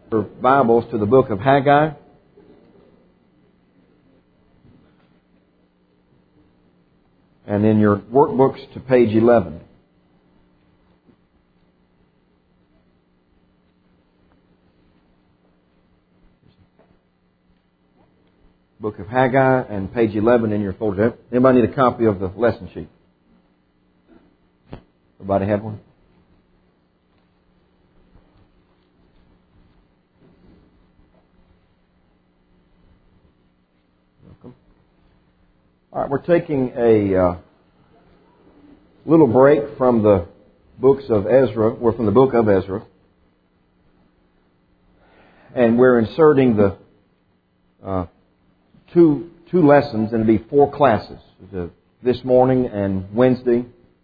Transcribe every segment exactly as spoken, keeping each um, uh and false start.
Your Bibles to the book of Haggai. And in your workbooks to page eleven. Book of Haggai and page eleven in your folder. Anybody need a copy of the lesson sheet? Everybody have one? Welcome. All right, we're taking a uh, little break from the books of Ezra. We're from the book of Ezra. And we're inserting the uh, two two lessons, and it'll be four classes. The, this morning and Wednesday,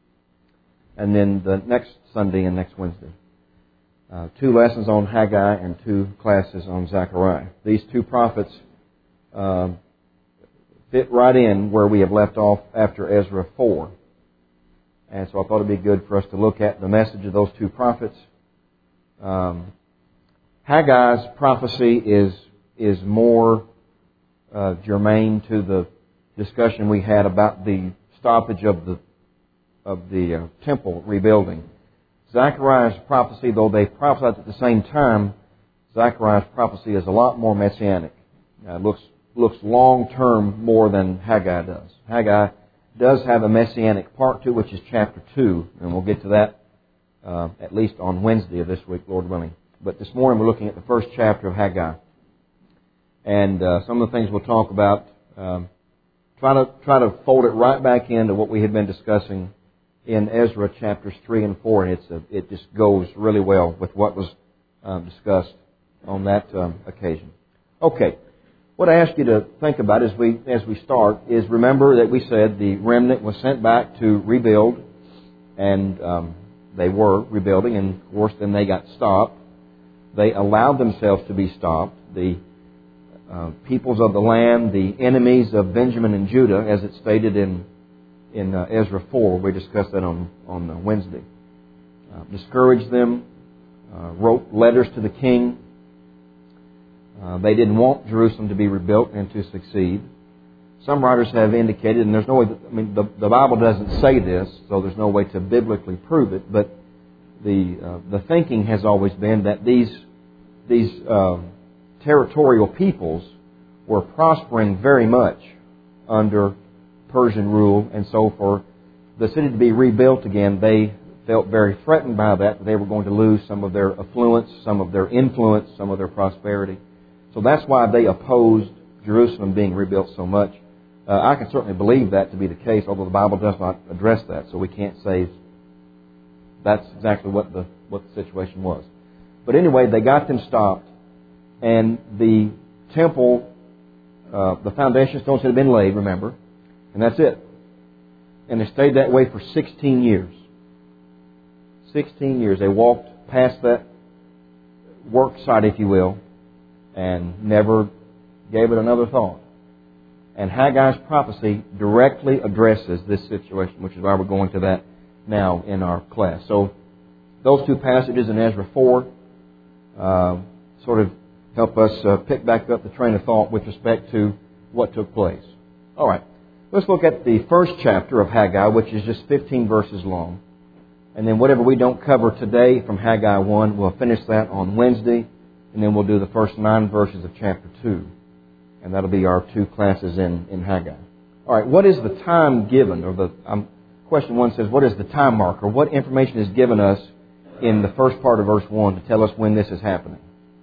and then the next Sunday and next Wednesday. Uh, two lessons on Haggai and two classes on Zechariah. These two prophets uh, fit right in where we have left off after Ezra four. And so I thought it'd be good for us to look at the message of those two prophets. Um, Haggai's prophecy is is more uh, germane to the discussion we had about the stoppage of the of the uh, temple rebuilding. Zechariah's prophecy, though they prophesied at the same time, Zechariah's prophecy is a lot more messianic. Uh, looks looks long term more than Haggai does. Haggai does have a messianic part to it, which is chapter two, and we'll get to that uh, at least on Wednesday of this week, Lord willing. But this morning we're looking at the first chapter of Haggai, and uh, some of the things we'll talk about. Um, try to try to fold it right back into what we had been discussing in Ezra chapters three and four, and it's a, it just goes really well with what was um, discussed on that um, occasion. Okay, what I ask you to think about as we as we start is remember that we said the remnant was sent back to rebuild, and um, they were rebuilding, and of course then they got stopped. They allowed themselves to be stopped. The uh, peoples of the land, the enemies of Benjamin and Judah, as it's stated in in uh, Ezra four. We discussed that on, on uh, Wednesday. Uh, discouraged them, uh, wrote letters to the king. Uh, they didn't want Jerusalem to be rebuilt and to succeed. Some writers have indicated, and there's no way, that, I mean, the, the Bible doesn't say this, so there's no way to biblically prove it, but the uh, the thinking has always been that these, these uh, territorial peoples were prospering very much under Persian rule, and so for the city to be rebuilt again, they felt very threatened by that, that they were going to lose some of their affluence, some of their influence, some of their prosperity. So that's why they opposed Jerusalem being rebuilt so much. Uh, I can certainly believe that to be the case, although the Bible does not address that, so we can't say that's exactly what the what the situation was. But anyway, they got them stopped, and the temple, uh, the foundation stones had been laid, remember, and that's it. And they stayed that way for sixteen years. sixteen years. They walked past that work site, if you will, and never gave it another thought. And Haggai's prophecy directly addresses this situation, which is why we're going to that now in our class. So those two passages in Ezra four uh, sort of help us uh, pick back up the train of thought with respect to what took place. All right. Let's look at the first chapter of Haggai, which is just fifteen verses long. And then whatever we don't cover today from Haggai one, we'll finish that on Wednesday. And then we'll do the first nine verses of chapter two. And that'll be our two classes in, in Haggai. All right, what is the time given? Or the um, question one says, what is the time marker? What information is given us in the first part of verse one to tell us when this is happening?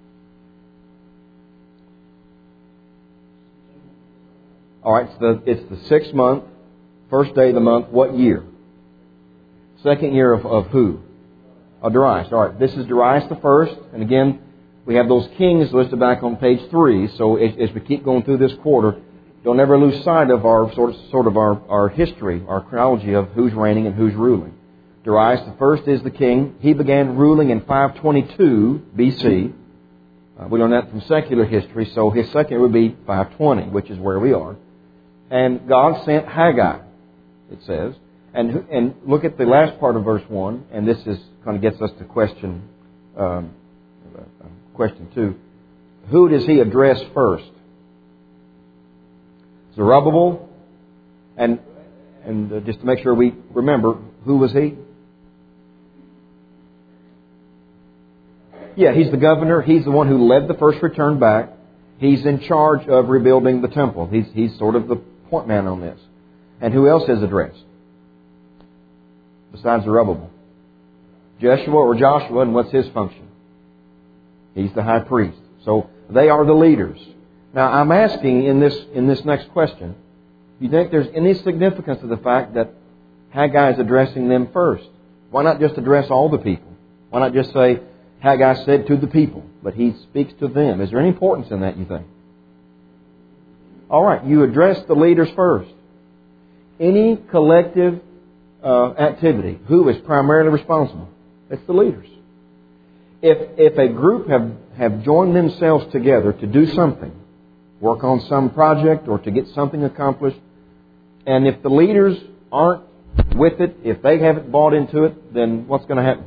All right, it's the, it's the sixth month, first day of the month. What year? Second year of, of who? Of Darius. All right, this is Darius the first. And again, we have those kings listed back on page three. So as, as we keep going through this quarter, don't ever lose sight of our sort of, sort of our, our history, our chronology of who's reigning and who's ruling. Darius the first is the king. He began ruling in five twenty-two B C. Uh, we learn that from secular history. So his second year would be five twenty, which is where we are. And God sent Haggai, it says. And and look at the last part of verse one, and this is kind of gets us to question um, uh, question two. Who does he address first? Zerubbabel. And, and uh, just to make sure we remember, who was he? Yeah, he's the governor. He's the one who led the first return back. He's in charge of rebuilding the temple. He's, he's sort of the point man on this. And who else is addressed? Besides Zerubbabel. Joshua or Joshua, and what's his function? He's the high priest. So they are the leaders. Now I'm asking in this in this next question, do you think there's any significance to the fact that Haggai is addressing them first? Why not just address all the people? Why not just say, Haggai said to the people, but he speaks to them? Is there any importance in that, you think? All right, you address the leaders first. Any collective uh, activity, who is primarily responsible? It's the leaders. If if a group have, have joined themselves together to do something, work on some project or to get something accomplished, and if the leaders aren't with it, if they haven't bought into it, then what's going to happen?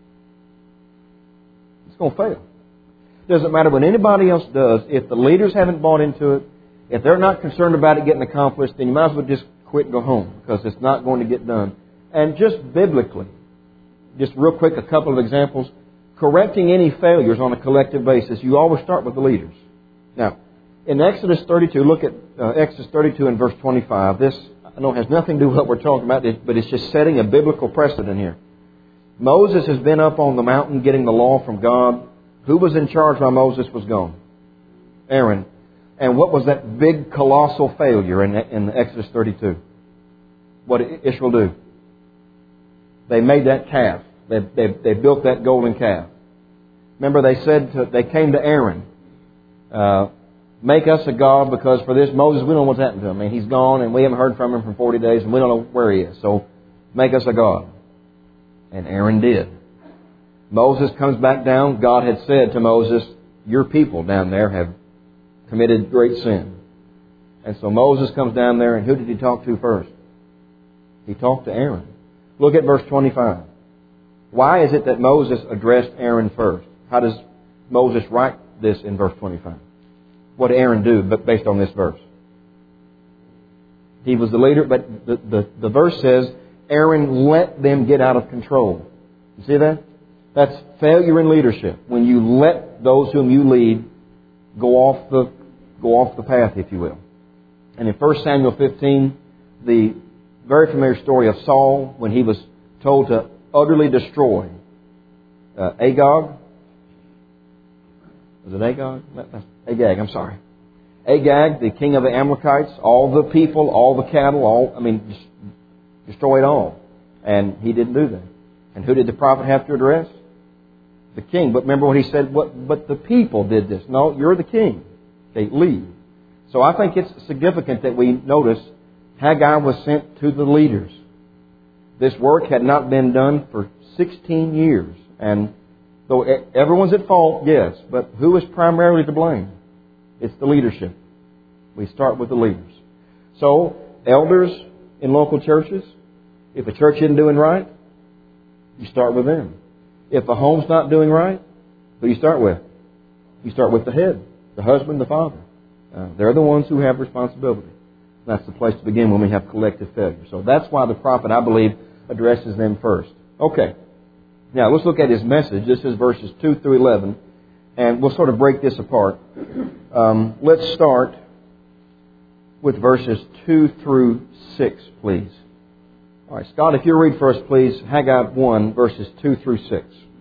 It's going to fail. It doesn't matter what anybody else does. If the leaders haven't bought into it, if they're not concerned about it getting accomplished, then you might as well just quit and go home, because it's not going to get done. And just biblically, just real quick, a couple of examples. Correcting any failures on a collective basis, you always start with the leaders. Now, in Exodus thirty-two, look at uh, Exodus thirty-two and verse twenty-five. This, I know, has nothing to do with what we're talking about, but it's just setting a biblical precedent here. Moses has been up on the mountain getting the law from God. Who was in charge while Moses was gone? Aaron. And what was that big, colossal failure in, in Exodus thirty-two? What did Israel do? They made that calf. They, they, they built that golden calf. Remember, they said to, they came to Aaron, uh, make us a god, because for this Moses, we don't know what's happened to him. I mean, he's gone and we haven't heard from him for forty days and we don't know where he is. So make us a god. And Aaron did. Moses comes back down. God had said to Moses, your people down there have committed great sin. And so Moses comes down there, and who did he talk to first? He talked to Aaron. Look at verse twenty-five. Why is it that Moses addressed Aaron first? How does Moses write this in verse twenty-five? What did Aaron do but based on this verse? He was the leader, but the, the, the verse says, Aaron let them get out of control. You see that? That's failure in leadership. When you let those whom you lead go off the go off the path, if you will. And in First Samuel fifteen, the very familiar story of Saul, when he was told to utterly destroy uh, Agag. Was it Agag? Agag, I'm sorry. Agag, the king of the Amalekites, all the people, all the cattle, all, I mean, just destroy it all. And he didn't do that. And who did the prophet have to address? The king. But remember what he said, what, but the people did this. No, you're the king. Okay, lead. So I think it's significant that we notice Haggai was sent to the leaders. This work had not been done for sixteen years. And though everyone's at fault, yes, but who is primarily to blame? It's the leadership. We start with the leaders. So, elders in local churches, if a church isn't doing right, you start with them. If a home's not doing right, who do you start with? You start with the head, the husband, the father. Uh, they're the ones who have responsibility. That's the place to begin when we have collective failure. So that's why the prophet, I believe, addresses them first. Okay. Now, let's look at his message. This is verses two through eleven. And we'll sort of break this apart. Um, let's start with verses two through six, please. All right, Scott, if you read for us, please, Haggai one, verses two through six.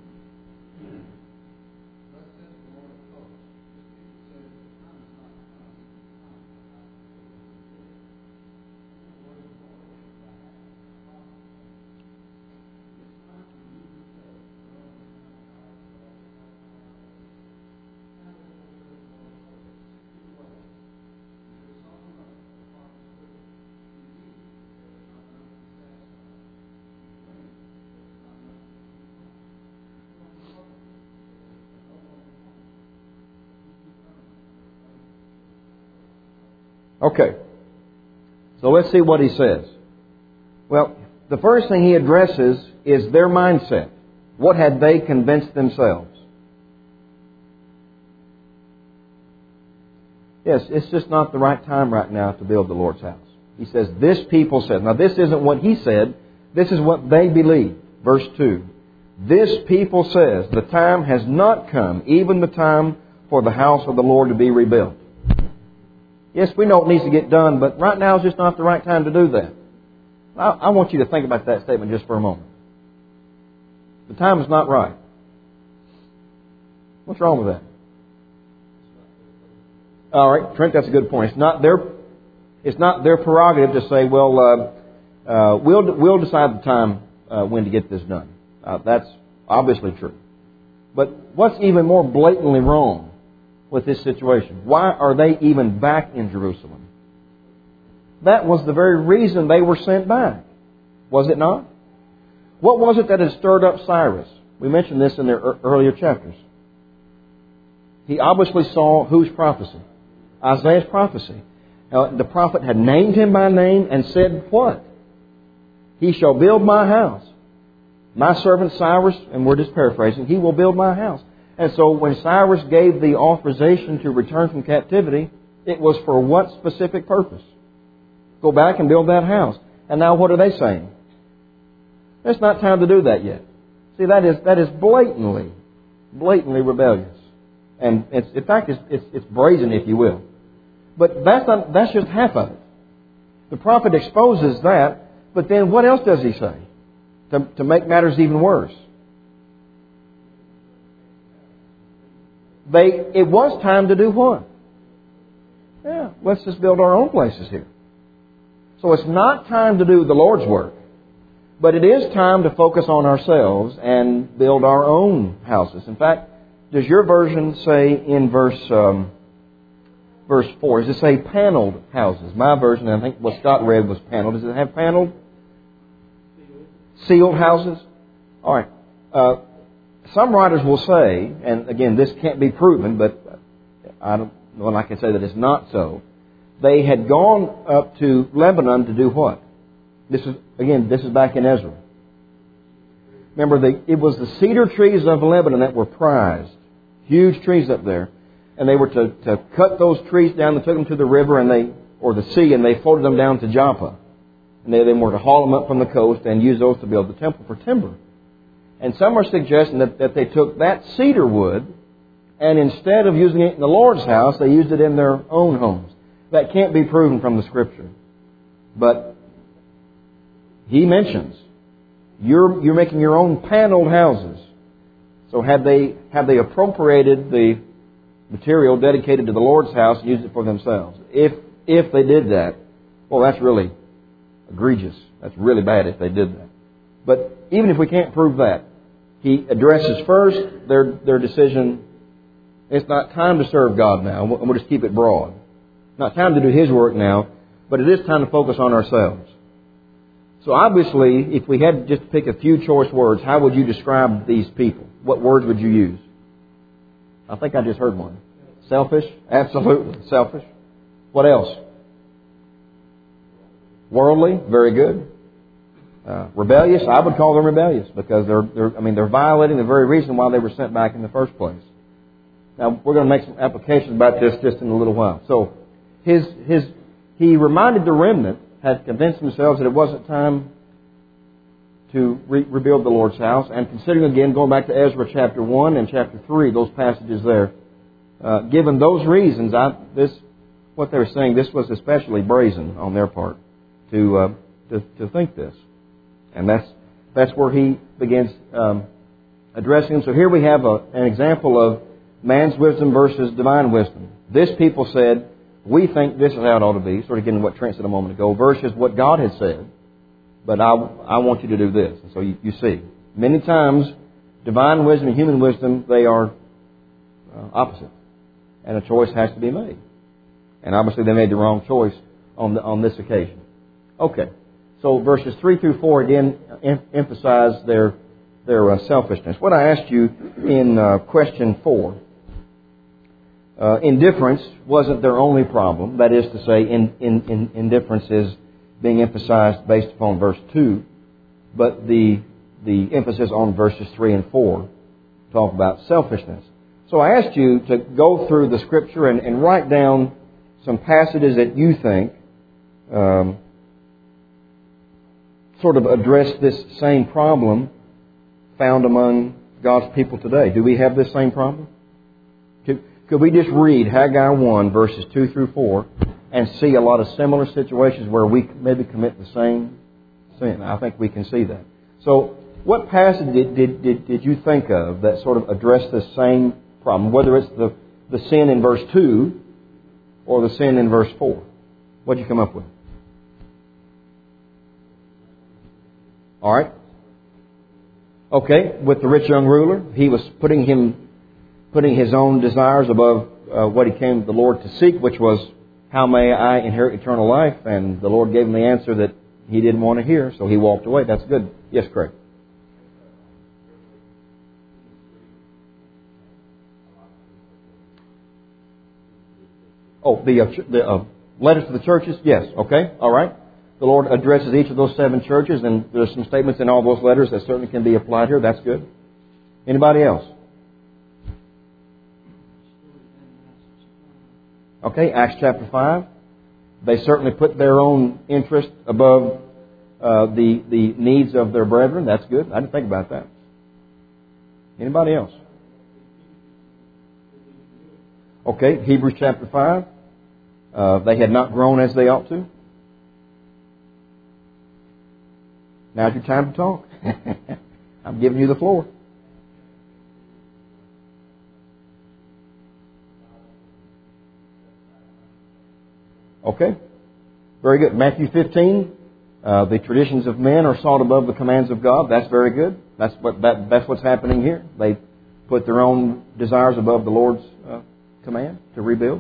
Okay, so let's see what he says. Well, the first thing he addresses is their mindset. What had they convinced themselves? Yes, it's just not the right time right now to build the Lord's house. He says, this people said. Now, this isn't what he said. This is what they believe. Verse two. This people says, the time has not come, even the time for the house of the Lord to be rebuilt. Yes, we know it needs to get done, but right now is just not the right time to do that. I, I want you to think about that statement just for a moment. The time is not right. What's wrong with that? All right, Trent, that's a good point. It's not their, it's not their prerogative to say, well, uh, uh, we'll we'll decide the time uh, when to get this done. Uh, that's obviously true. But what's even more blatantly wrong with this situation? Why are they even back in Jerusalem? That was the very reason they were sent back, was it not? What was it that had stirred up Cyrus? We mentioned this in the earlier chapters. He obviously saw whose prophecy? Isaiah's prophecy. Now, the prophet had named him by name and said what? He shall build my house. My servant Cyrus, and we're just paraphrasing, he will build my house. And so when Cyrus gave the authorization to return from captivity, it was for what specific purpose? Go back and build that house. And now what are they saying? It's not time to do that yet. See, that is that is blatantly, blatantly rebellious. And it's, in fact, it's, it's, it's brazen, if you will. But that's not, that's just half of it. The prophet exposes that, but then what else does he say to, to make matters even worse? They, it was time to do what? Yeah, let's just build our own places here. So it's not time to do the Lord's work, but it is time to focus on ourselves and build our own houses. In fact, does your version say in verse um, verse four, does it say paneled houses? My version, I think what Scott read was paneled. Does it have paneled? Sealed houses? All right. Uh, some writers will say, and again, this can't be proven, but I don't know, and I can say that it's not so. They had gone up to Lebanon to do what? This is, again, this is back in Ezra. Remember, the, it was the cedar trees of Lebanon that were prized. Huge trees up there. And they were to, to cut those trees down. They took them to the river and they, or the sea, and they floated them down to Joppa. And they then were to haul them up from the coast and use those to build the temple for timber. And some are suggesting that, that they took that cedar wood and instead of using it in the Lord's house, they used it in their own homes. That can't be proven from the Scripture. But he mentions, you're, you're making your own paneled houses. So had they, had they appropriated the material dedicated to the Lord's house and used it for themselves? If, if they did that, well, that's really egregious. That's really bad if they did that. But even if we can't prove that, he addresses first their, their decision. It's not time to serve God now. And we'll just keep it broad. Not time to do His work now, but it is time to focus on ourselves. So obviously, if we had just to pick a few choice words, how would you describe these people? What words would you use? I think I just heard one. Selfish? Absolutely. Selfish. What else? Worldly? Very good. Uh, rebellious? I would call them rebellious because they're, they're, I mean, they're violating the very reason why they were sent back in the first place. Now, we're going to make some applications about this just in a little while. So, his, his, he reminded the remnant, had convinced themselves that it wasn't time to re- rebuild the Lord's house. And considering again, going back to Ezra chapter one and chapter three, those passages there, uh, given those reasons, I, this, what they were saying, this was especially brazen on their part to, uh, to, to think this. And that's, that's where he begins um, addressing them. So here we have a, an example of man's wisdom versus divine wisdom. This people said, we think this is how it ought to be, sort of getting what Trent said a moment ago, versus what God had said. But I, I want you to do this. And so you, you see, many times, divine wisdom and human wisdom, they are uh, opposite. And a choice has to be made. And obviously they made the wrong choice on, the, on this occasion. Okay. So verses three through four again em- emphasize their, their uh, selfishness. What I asked you in uh, question four, Uh, indifference wasn't their only problem. That is to say, in, in, in, indifference is being emphasized based upon verse two. But the, the emphasis on verses three and four talk about selfishness. So I asked you to go through the Scripture and, and write down some passages that you think um, sort of address this same problem found among God's people today. Do we have this same problem? Could, could we just read Haggai one, verses two through four, and see a lot of similar situations where we maybe commit the same sin? I think we can see that. So, what passage did, did, did, did you think of that sort of addressed this same problem? Whether it's the, the sin in verse two or the sin in verse four. What did you come up with? All right. Okay, with the rich young ruler, he was putting him, putting his own desires above uh, what he came to the Lord to seek, which was, how may I inherit eternal life? And the Lord gave him the answer that he didn't want to hear, so he walked away. That's good. Yes, Craig. Oh, the, uh, the uh, letters to the churches? Yes. Okay. All right. The Lord addresses each of those seven churches, and there's some statements in all those letters that certainly can be applied here. That's good. Anybody else? Okay, Acts chapter five. They certainly put their own interest above uh, the, the needs of their brethren. That's good. I didn't think about that. Anybody else? Okay, Hebrews chapter five. Uh, they had not grown as they ought to. Now's your time to talk. I'm giving you the floor. Okay. Very good. Matthew fifteen. Uh, the traditions of men are sought above the commands of God. That's very good. That's what that, that's what's happening here. They put their own desires above the Lord's uh, command to rebuild.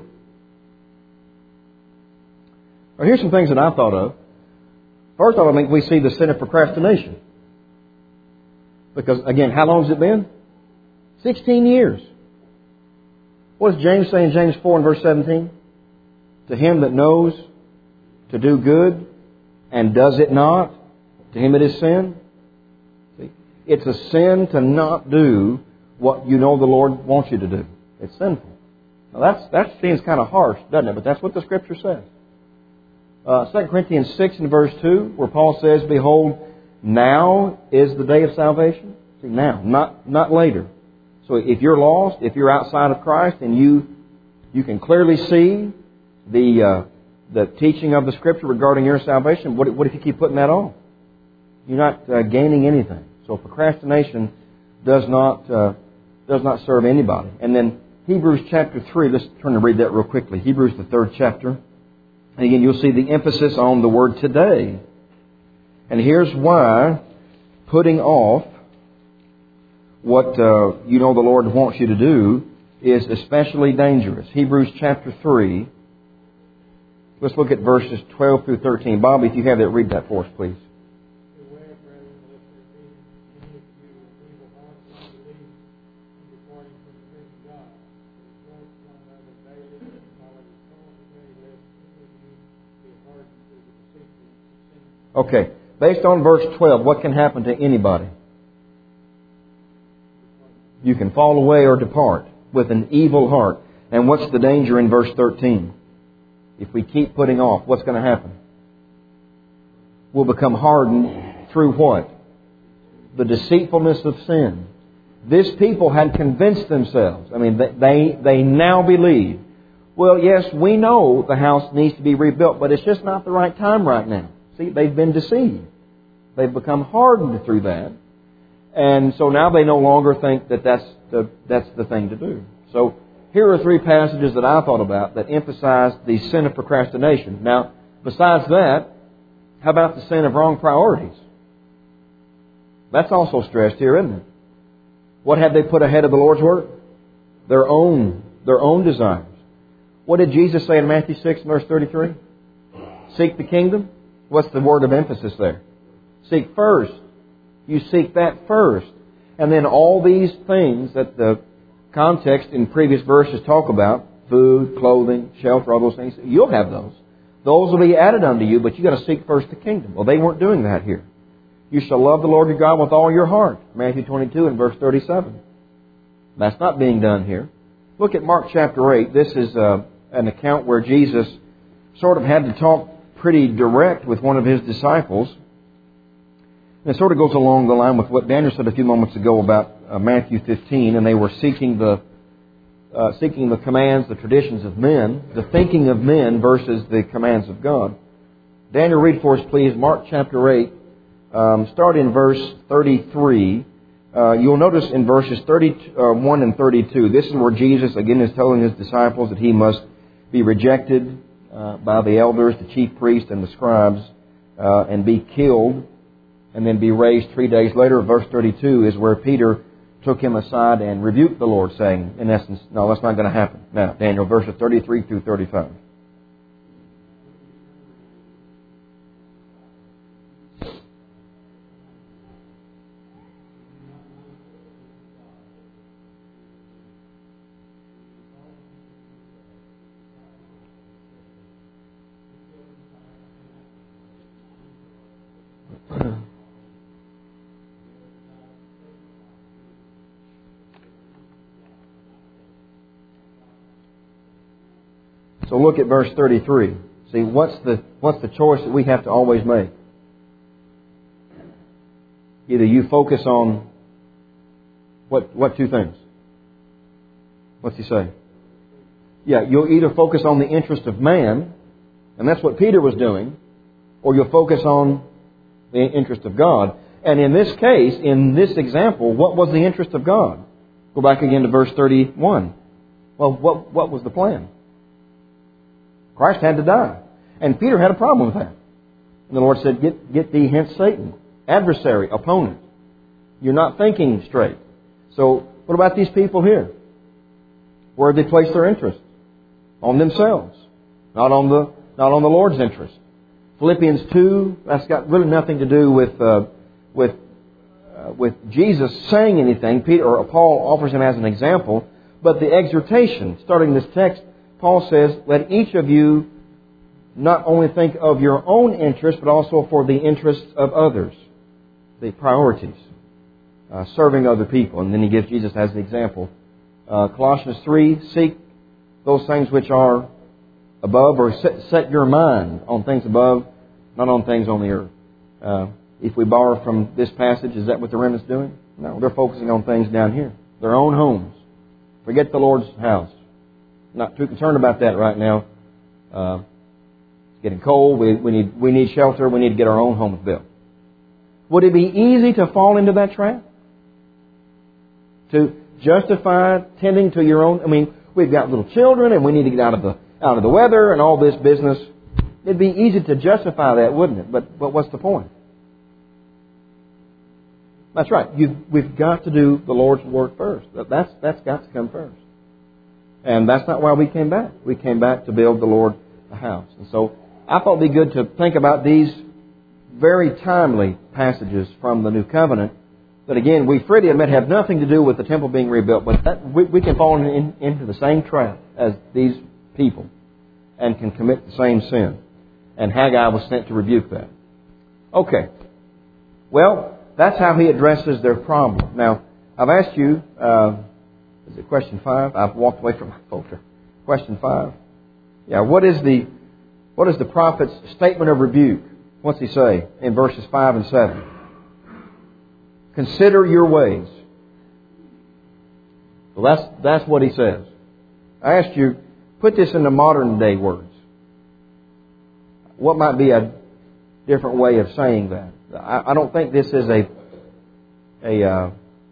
Well, here's some things that I thought of. First of all, I think we see the sin of procrastination. Because, again, how long has it been? Sixteen years. What does James say in James four and verse seventeen? To him that knows to do good and does it not, to him it is sin. See? It's a sin to not do what you know the Lord wants you to do. It's sinful. Now that's, that seems kind of harsh, doesn't it? But that's what the Scripture says. Uh, Second Corinthians six and verse two, where Paul says, behold, now is the day of salvation. See, now, not not later. So if you're lost, if you're outside of Christ, and you you can clearly see the uh, the teaching of the Scripture regarding your salvation, what, what if you keep putting that on? You're not uh, gaining anything. So procrastination does not uh, does not serve anybody. And then Hebrews chapter three, let's turn to read that real quickly. Hebrews, the third chapter. And again, you'll see the emphasis on the word today. And here's why putting off what uh, you know the Lord wants you to do is especially dangerous. Hebrews chapter three. Let's look at verses twelve through thirteen. Bobby, if you have that, read that for us, please. Okay, based on verse twelve, what can happen to anybody? You can fall away or depart with an evil heart. And what's the danger in verse thirteen? If we keep putting off, what's going to happen? We'll become hardened through what? The deceitfulness of sin. This people had convinced themselves. I mean, they, they now believe, well, yes, we know the house needs to be rebuilt, but it's just not the right time right now. See, they've been deceived. They've become hardened through that. And so now they no longer think that that's the, that's the thing to do. So here are three passages that I thought about that emphasize the sin of procrastination. Now, besides that, how about the sin of wrong priorities? That's also stressed here, isn't it? What have they put ahead of the Lord's work? Their own, their own desires. What did Jesus say in Matthew six, verse thirty-three? Seek the kingdom. What's the word of emphasis there? Seek first. You seek that first. And then all these things that the context in previous verses talk about, food, clothing, shelter, all those things, you'll have those. Those will be added unto you, but you've got to seek first the kingdom. Well, they weren't doing that here. You shall love the Lord your God with all your heart. Matthew twenty-two and verse thirty-seven. That's not being done here. Look at Mark chapter eight. This is a, an account where Jesus sort of had to talk pretty direct with one of His disciples. And it sort of goes along the line with what Daniel said a few moments ago about uh, Matthew fifteen, and they were seeking the uh, seeking the commands, the traditions of men, the thinking of men versus the commands of God. Daniel, read for us, please, Mark chapter eight, um, start in verse thirty-three. Uh, you'll notice in verses thirty-one and thirty-two, this is where Jesus again is telling His disciples that He must be rejected uh, by the elders, the chief priests, and the scribes, uh, and be killed, and then be raised three days later. Verse thirty-two is where Peter took Him aside and rebuked the Lord, saying, in essence, no, that's not going to happen. Now, Daniel, verses thirty-three through thirty-five. So look at verse thirty-three. See, what's the what's the choice that we have to always make? Either you focus on what what two things? What's he say? Yeah, you'll either focus on the interest of man, and that's what Peter was doing, or you'll focus on the interest of God. And in this case, in this example, what was the interest of God? Go back again to verse thirty-one. Well, what what was the plan? Christ had to die. And Peter had a problem with that. And the Lord said, get, get thee hence, Satan. Adversary, opponent. You're not thinking straight. So, what about these people here? Where did they place their interest? On themselves. Not on the, not on the Lord's interest. Philippians two, that's got really nothing to do with, uh, with, uh, with Jesus saying anything. Peter, or Paul offers him as an example. But the exhortation, starting this text, Paul says, let each of you not only think of your own interest, but also for the interests of others. The priorities. Uh, serving other people. And then he gives Jesus as an example. Uh, Colossians three, seek those things which are above, or set, set your mind on things above, not on things on the earth. Uh, if we borrow from this passage, is that what the remnant's doing? No, they're focusing on things down here. Their own homes. Forget the Lord's house. Not too concerned about that right now. Uh, it's getting cold. We, we need we need shelter. We need to get our own homes built. Would it be easy to fall into that trap? To justify tending to your own. I mean, we've got little children, and we need to get out of the out of the weather and all this business. It'd be easy to justify that, wouldn't it? But but what's the point? That's right. You've, we've got to do the Lord's work first. That's that's got to come first. And that's not why we came back. We came back to build the Lord a house. And so I thought it would be good to think about these very timely passages from the New Covenant that, again, we freely admit have nothing to do with the temple being rebuilt, but that we, we can fall in, into the same trap as these people and can commit the same sin. And Haggai was sent to rebuke that. Okay. Well, that's how he addresses their problem. Now, I've asked you... Uh, Is it question five? I've walked away from my folder. Question five. Yeah, what is the what is the prophet's statement of rebuke? What's he say in verses five and seven? Consider your ways. Well, that's that's what he says. I asked you, put this into modern day words. What might be a different way of saying that? I, I don't think this is a a uh,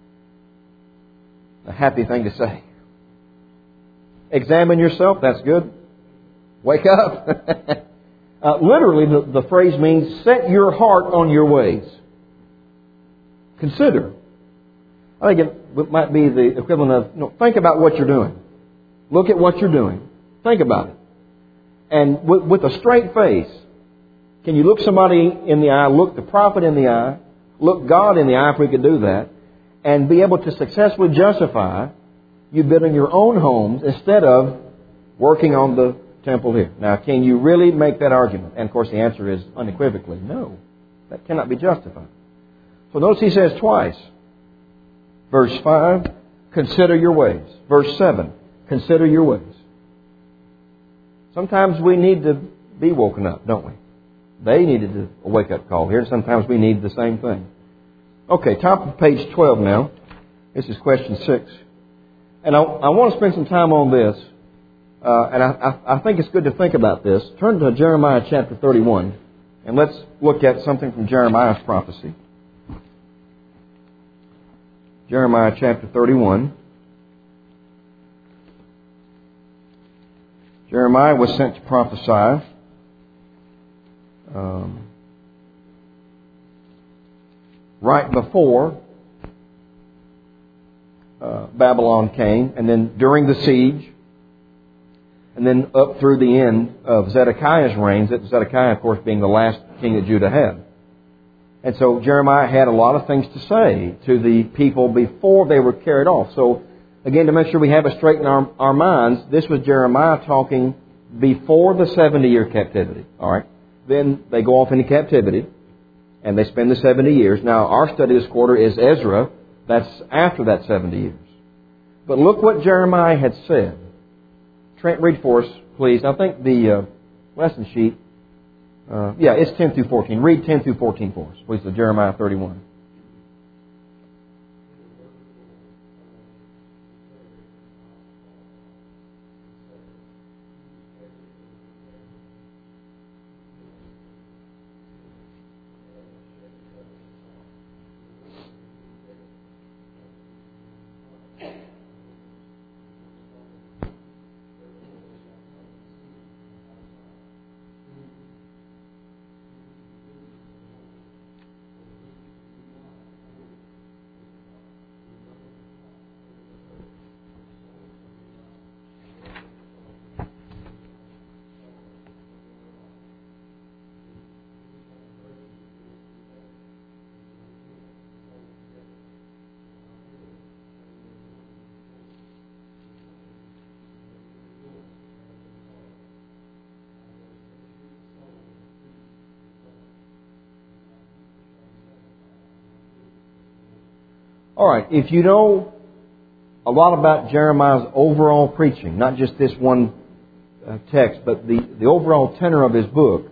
A happy thing to say. Examine yourself. That's good. Wake up. uh, literally, the, the phrase means set your heart on your ways. Consider. I think it might be the equivalent of, you know, think about what you're doing. Look at what you're doing. Think about it. And with, with a straight face, can you look somebody in the eye, look the prophet in the eye, look God in the eye if we could do that, and be able to successfully justify you building your own homes instead of working on the temple here. Now, can you really make that argument? And of course the answer is unequivocally no. That cannot be justified. So notice he says twice. Verse five, consider your ways. Verse seven, consider your ways. Sometimes we need to be woken up, don't we? They needed a wake-up call here, and sometimes we need the same thing. Okay, top of page twelve now. This is question six. And I, I want to spend some time on this, uh, and I, I, I think it's good to think about this. Turn to Jeremiah chapter thirty-one, and let's look at something from Jeremiah's prophecy. Jeremiah chapter thirty-one. Jeremiah was sent to prophesy. Um, right before uh, Babylon came, and then during the siege, and then up through the end of Zedekiah's reign, Zedekiah, of course, being the last king that Judah had. And so Jeremiah had a lot of things to say to the people before they were carried off. So, again, to make sure we have it straight in our, our minds, this was Jeremiah talking before the seventy-year captivity. All right? Then they go off into captivity, and they spend the seventy years. Now, our study this quarter is Ezra. That's after that seventy years. But look what Jeremiah had said. Trent, read for us, please. I think the uh, lesson sheet, uh, yeah, it's ten through fourteen. Read ten through fourteen for us, please, so Jeremiah thirty-one. All right, if you know a lot about Jeremiah's overall preaching, not just this one uh, text, but the, the overall tenor of his book,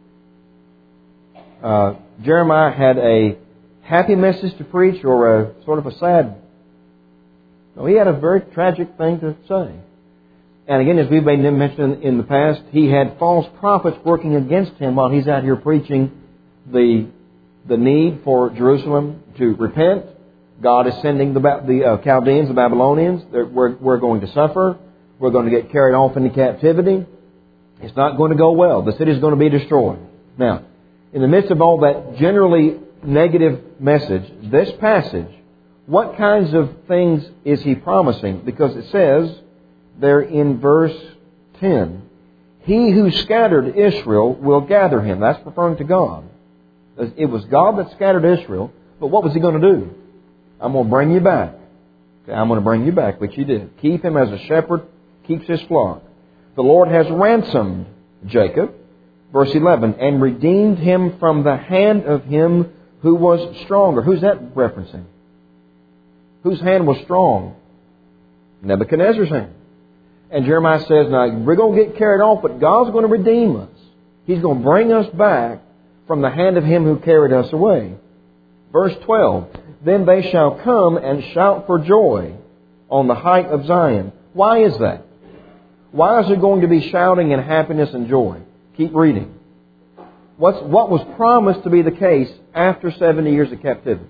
uh, Jeremiah had a happy message to preach or a sort of a sad. No, he had a very tragic thing to say. And again, as we've been mentioned in the past, he had false prophets working against him while he's out here preaching the, the need for Jerusalem to repent. God is sending the, the uh, Chaldeans, the Babylonians. We're, we're going to suffer. We're going to get carried off into captivity. It's not going to go well. The city is going to be destroyed. Now, in the midst of all that generally negative message, this passage, what kinds of things is he promising? Because it says there in verse ten, He who scattered Israel will gather him. That's referring to God. It was God that scattered Israel, but what was He going to do? I'm going to bring you back. Okay, I'm going to bring you back, which He did. Keep him as a shepherd keeps his flock. The Lord has ransomed Jacob, verse eleven, and redeemed him from the hand of him who was stronger. Who's that referencing? Whose hand was strong? Nebuchadnezzar's hand. And Jeremiah says, now, we're going to get carried off, but God's going to redeem us. He's going to bring us back from the hand of him who carried us away. Verse twelve, then they shall come and shout for joy on the height of Zion. Why is that? Why is there going to be shouting and happiness and joy? Keep reading. What's, what was promised to be the case after seventy years of captivity?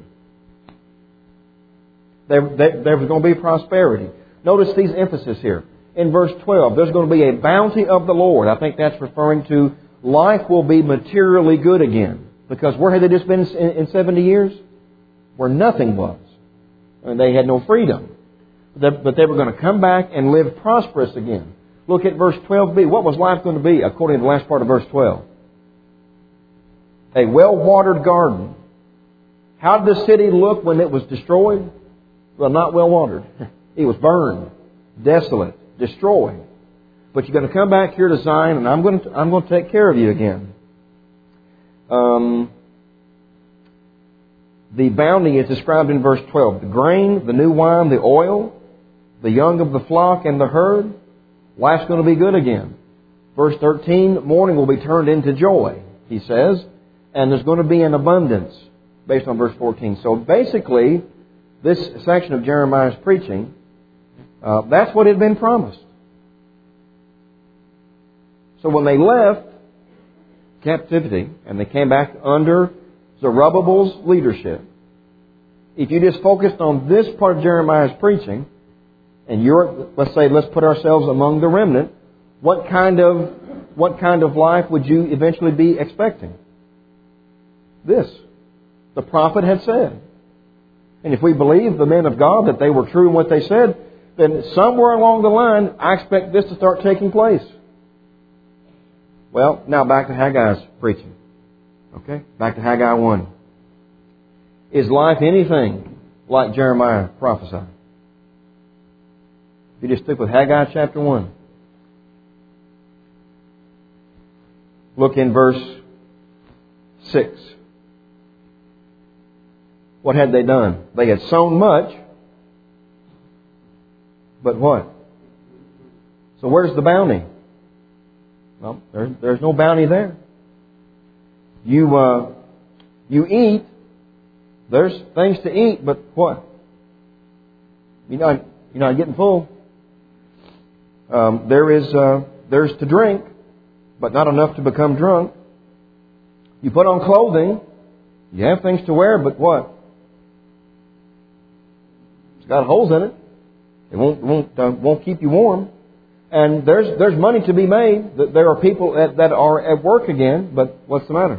There, there, there was going to be prosperity. Notice these emphasis here. In verse twelve, there's going to be a bounty of the Lord. I think that's referring to life will be materially good again. Because where had they just been in, in seventy years? Where nothing was. I mean, they had no freedom. But they were going to come back and live prosperous again. Look at verse twelve b. What was life going to be according to the last part of verse twelve? A well-watered garden. How did the city look when it was destroyed? Well, not well-watered. It was burned, desolate, destroyed. But you're going to come back here to Zion, and I'm going to, I'm going to take care of you again. Um... The bounty is described in verse twelve. The grain, the new wine, the oil, the young of the flock and the herd. Life's going to be good again. Verse thirteen, mourning will be turned into joy, he says, and there's going to be an abundance based on verse fourteen. So basically, this section of Jeremiah's preaching, uh, that's what had been promised. So when they left captivity and they came back under Zerubbabel's leadership, if you just focused on this part of Jeremiah's preaching, and you're, let's say, let's put ourselves among the remnant, what kind of what kind of life would you eventually be expecting? This. The prophet had said. And if we believe the men of God that they were true in what they said, then somewhere along the line, I expect this to start taking place. Well, now back to Haggai's preaching. Okay? Back to Haggai one. Is life anything like Jeremiah prophesied? You just stick with Haggai chapter one. Look in verse six. What had they done? They had sown much, but what? So where's the bounty? Well, there's, there's no bounty there. You uh, you eat. There's things to eat, but what? You're not you're not getting full. Um, there is uh, there's to drink, but not enough to become drunk. You put on clothing. You have things to wear, but what? It's got holes in it. It won't won't uh, won't keep you warm. And there's there's money to be made. There are people that, that are at work again, but what's the matter?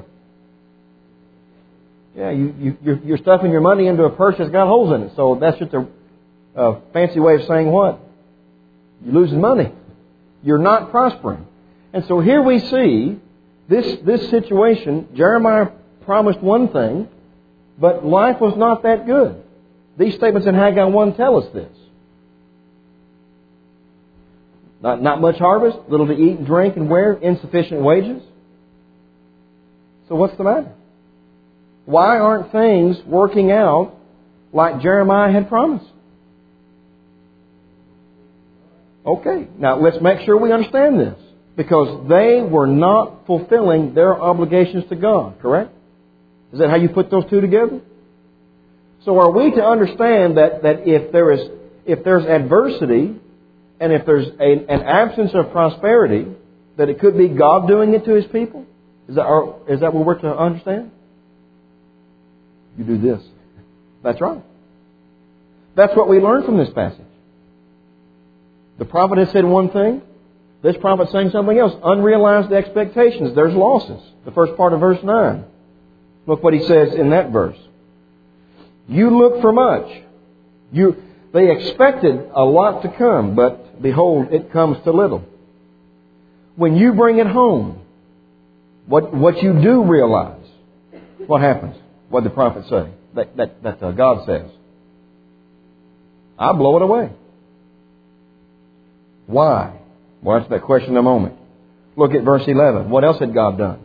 Yeah, you, you you're, you're stuffing your money into a purse that's got holes in it. So that's just a, a fancy way of saying what? You're losing money. You're not prospering. And so here we see this this situation. Jeremiah promised one thing, but life was not that good. These statements in Haggai one tell us this. Not, not much harvest, little to eat and drink and wear, insufficient wages. So what's the matter? Why aren't things working out like Jeremiah had promised? Okay, now let's make sure we understand this. Because they were not fulfilling their obligations to God, correct? Is that how you put those two together? So are we to understand that, that if there is if there's adversity and if there's a, an absence of prosperity, that it could be God doing it to His people? Is that, or, is that what we're to understand? You do this. That's right. That's what we learn from this passage. The prophet has said one thing. This prophet's saying something else. Unrealized expectations. There's losses. The first part of verse nine. Look what he says in that verse. You look for much. You, they expected a lot to come, but behold, it comes to little. When you bring it home, what, what you do realize, what happens? What did the prophet say? That, that, that uh, God says. I blow it away. Why? We'll answer that question in a moment. Look at verse eleven. What else had God done?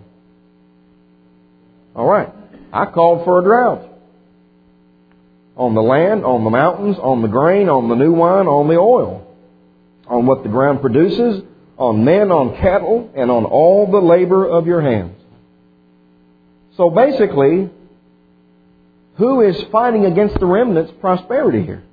All right. I called for a drought. On the land, on the mountains, on the grain, on the new wine, on the oil. On what the ground produces, on men, on cattle, and on all the labor of your hands. So basically, who is fighting against the remnant's prosperity here?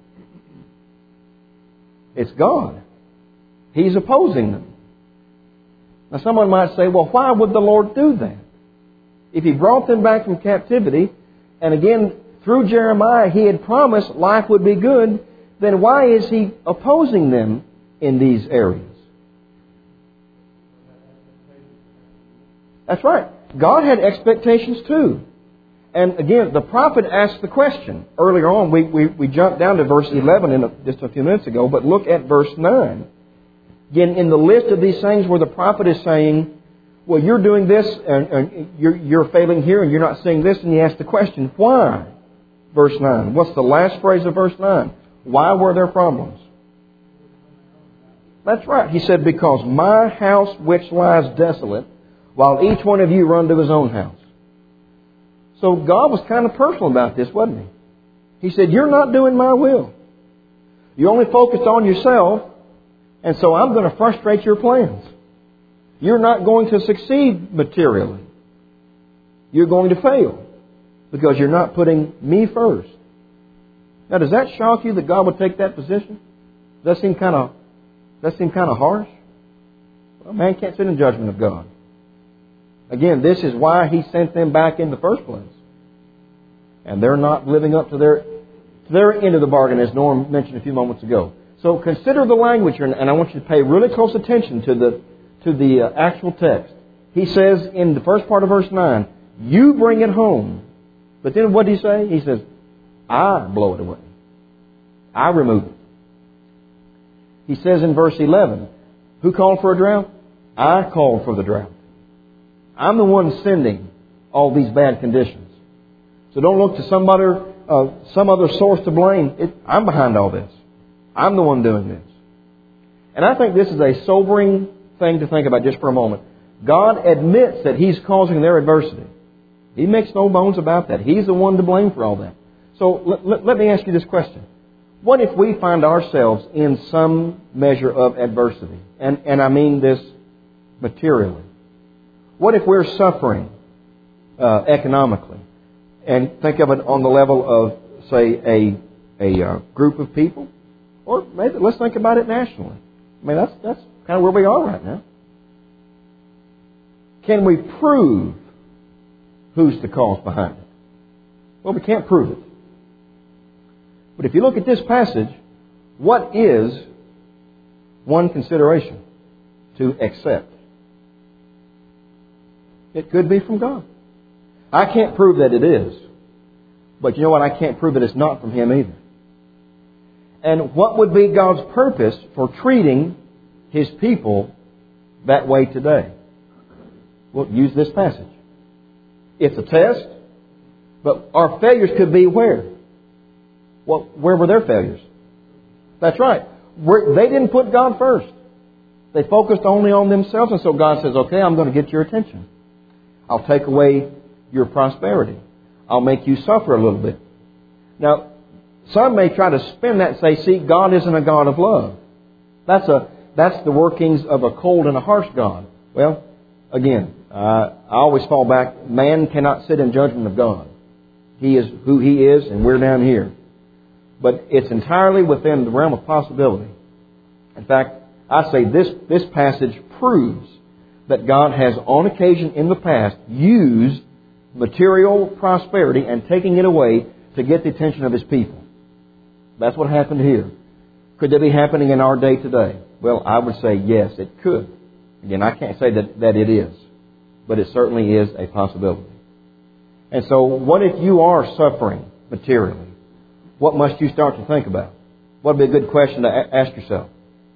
It's God. He's opposing them. Now someone might say, well, why would the Lord do that? If He brought them back from captivity, and again, through Jeremiah, He had promised life would be good, then why is He opposing them in these areas? That's right. God had expectations too. And again, the prophet asked the question. Earlier on, we, we, we jumped down to verse eleven in a, just a few minutes ago, but look at verse nine. Again, in the list of these things where the prophet is saying, well, you're doing this and, and you're, you're failing here and you're not seeing this, and he asks the question, why? Verse nine. What's the last phrase of verse nine? Why were there problems? That's right. He said, because my house which lies desolate, while each one of you run to his own house. So God was kind of personal about this, wasn't He? He said, you're not doing my will. You only focused on yourself, and so I'm going to frustrate your plans. you're not going to succeed materially. You're going to fail because you're not putting me first. Now, does that shock you that God would take that position? Does that seem kind of, does that seem kind of harsh? Well, man can't sit in judgment of God. Again, this is why He sent them back in the first place. And they're not living up to their, to their end of the bargain, as Norm mentioned a few moments ago. So consider the language here, and I want you to pay really close attention to the, to the uh, actual text. He says in the first part of verse nine, you bring it home. But then what did He say? He says, I blow it away. I remove it. He says in verse eleven, who called for a drought? I called for the drought. I'm the one sending all these bad conditions. So don't look to some other, uh, some other source to blame. It, I'm behind all this. I'm the one doing this. And I think this is a sobering thing to think about just for a moment. God admits that He's causing their adversity. He makes no bones about that. He's the one to blame for all that. So let, let, let me ask you this question. What if we find ourselves in some measure of adversity? And, and I mean this materially. What if we're suffering uh, economically? And think of it on the level of, say, a, a uh, group of people. Or maybe let's think about it nationally. I mean, that's, that's kind of where we are right now. Can we prove who's the cause behind it? Well, we can't prove it. But if you look at this passage, what is one consideration to accept? It could be from God. I can't prove that it is. But you know what? I can't prove that it's not from Him either. And what would be God's purpose for treating His people that way today? Well, use this passage. It's a test, but our failures could be where? Well, where were their failures? That's right. We're, they didn't put God first. They focused only on themselves, and so God says, okay, I'm going to get your attention. I'll take away your prosperity. I'll make you suffer a little bit. Now, some may try to spin that and say, see, God isn't a God of love. That's a that's the workings of a cold and a harsh God. Well, again, uh, I always fall back. Man cannot sit in judgment of God. He is who He is, and we're down here. But it's entirely within the realm of possibility. In fact, I say this, this passage proves that God has on occasion in the past used material prosperity and taking it away to get the attention of His people. That's what happened here. Could that be happening in our day today? Well, I would say yes, it could. Again, I can't say that, that it is. But it certainly is a possibility. And so what if you are suffering materially? What must you start to think about? What would be a good question to a- ask yourself?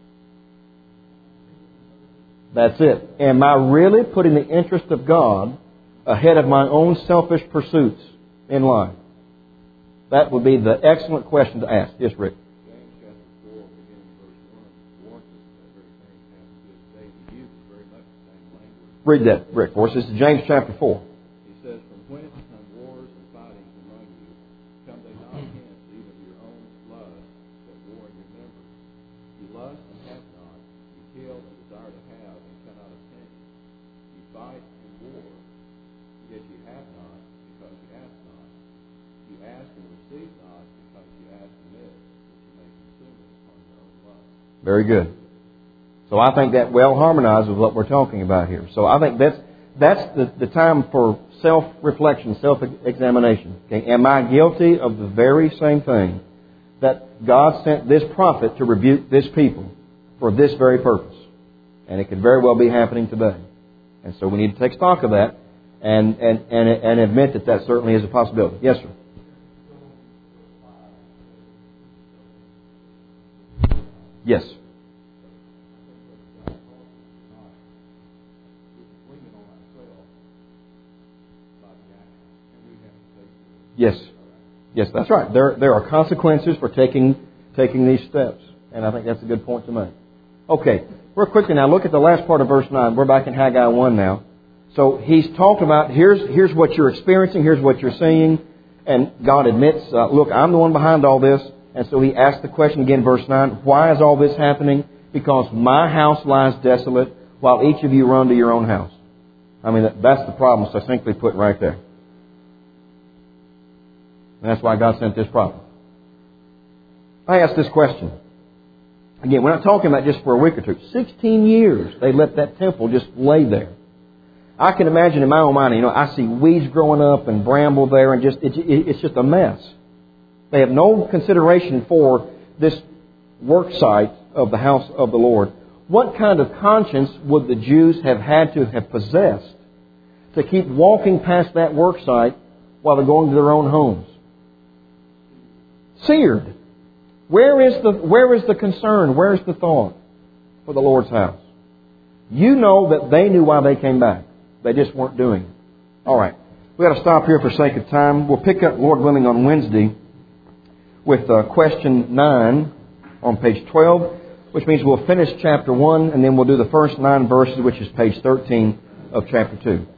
That's it. Am I really putting the interest of God ahead of my own selfish pursuits in life? That would be the excellent question to ask. Yes, Rick. James chapter four, beginning verse one, warns us that very thing happens to us today. He uses very much the same language. Read that, Rick, for us. This is James chapter four. He says, from whence come wars and fightings among you? Come they not hence even of your own lust that war in your members? You lust and have not. You kill and desire to have and cannot obtain. You fight and war, yet you have not because you ask not. You ask and receive not because you ask amiss, that you may consume it upon your own lust. Very good. So I think that well harmonizes with what we're talking about here. So I think that's that's the, the time for self-reflection, self-examination. Okay? Am I guilty of the very same thing that God sent this prophet to rebuke this people for this very purpose? And it could very well be happening today. And so we need to take stock of that and, and, and, and admit that that certainly is a possibility. Yes, sir. Yes. Yes. Yes, that's right. There there are consequences for taking taking these steps. And I think that's a good point to make. Okay. Real quickly now, look at the last part of verse nine. We're back in Haggai one now. So he's talked about, here's here's what you're experiencing, here's what you're seeing. And God admits, uh, look, I'm the one behind all this. And so he asks the question again, verse nine, why is all this happening? Because my house lies desolate. while each of you run to your own house. I mean, that, that's the problem succinctly put right there. And that's why God sent this prophet. I ask this question. Again, we're not talking about just for a week or two. Sixteen years they let that temple just lay there. I can imagine in my own mind, you know, I see weeds growing up and bramble there, and just it, it, it's just a mess. They have no consideration for this work site of the house of the Lord. What kind of conscience would the Jews have had to have possessed to keep walking past that work site while they're going to their own homes? Seared. Where is the where is the concern? Where is the thought for the Lord's house? You know that they knew why they came back. They just weren't doing it. All right. We've got to stop here for sake of time. We'll pick up, Lord willing, on Wednesday with uh, question nine on page twelve, which means we'll finish chapter one, and then we'll do the first nine verses, which is page thirteen of chapter two.